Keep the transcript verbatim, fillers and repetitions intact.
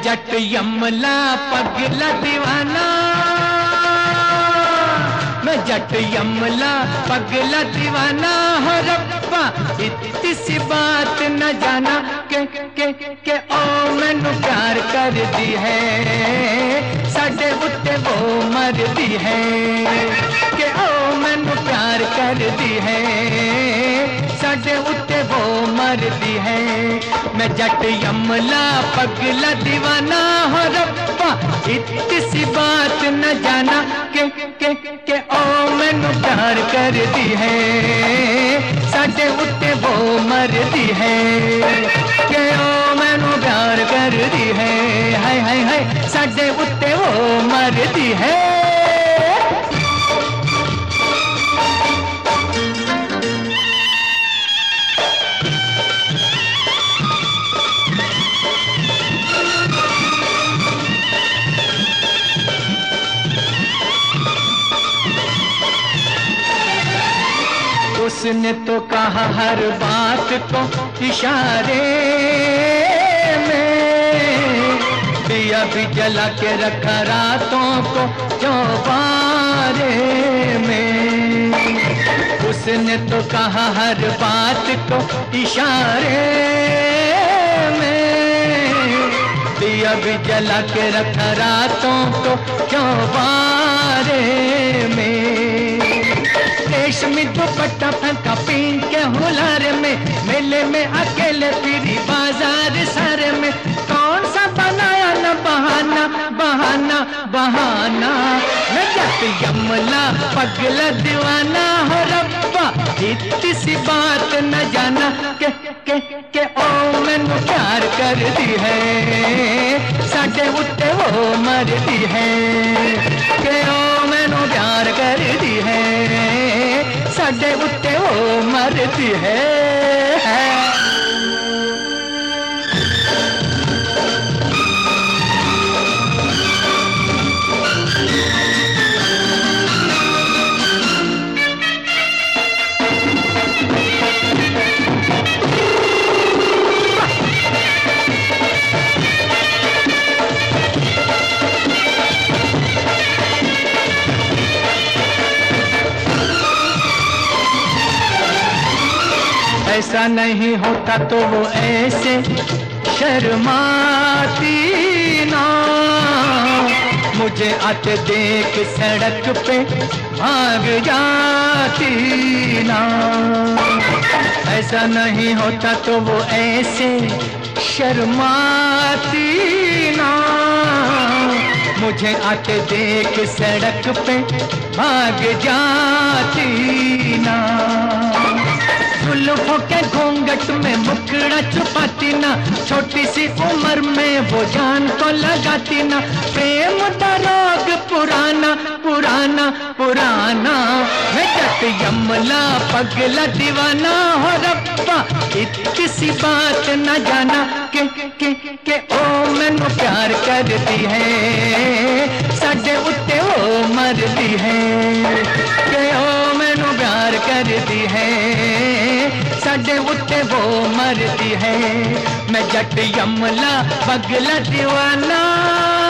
जट यमला पगला दीवाना, मैं जट यमला पगला दीवाना हो रब्बा इतनी सी बात न जाना के के के ओ मैनू प्यार कर दी है साडे उत्ते वो मर दी है के ओ मैनू प्यार कर दी है साडे उत्ते वो मर दी है। मैं जट यमला पगला दीवाना हो रब्बा इतनी सी बात न जाना के के के ओ मैनू प्यार कर दी है साडे उत्ते वो मर दी है के ओ मैनू प्यार कर दी है हाय हाय हाय साडे उत्ते वो मर दी है। उसने तो कहा हर बात को इशारे में, दिया भी जला के रखा रातों को चौबारे में। उसने तो कहा हर बात को इशारे में, दिया भी जला के रखा रातों को चौबारे में। रेशमी दुपट्टा फेंका पीन के हुलार में, मेले में अकेले फिरी बाजार सारे में। कौन सा बनाया न बहाना बहाना बहाना, मैं जट यमला पगला दीवाना हो रब्बा इतनी सी बात न जाना के के के ओ मैनू प्यार कर दी है साडे उत्ते वो मर दी है के ओ मैनू प्यार कर दी है साडे उत्ते वो मरदी है। ऐसा नहीं होता तो वो ऐसे शर्माती ना, मुझे आते देख सड़क पे भाग जाती ना। ऐसा नहीं होता तो वो ऐसे शर्माती ना, मुझे आते देख सड़क पे भाग जाती ना। जुल्फों के घूंघट में मुखड़ा छुपाती ना, छोटी सी उम्र में वो जान को लगाती ना। प्रेम का रोग पुराना पुराना पुराना, मैं जट यमला पगला दीवाना हो रब्बा इतनी सी बात न जाना के के के ओ मैनू प्यार कर दी है साडे उत्ते वो मर दी है के ओ मैनू प्यार कर दी है साडे उत्ते वो मरदी है। मैं जट यमला पगला दीवाना।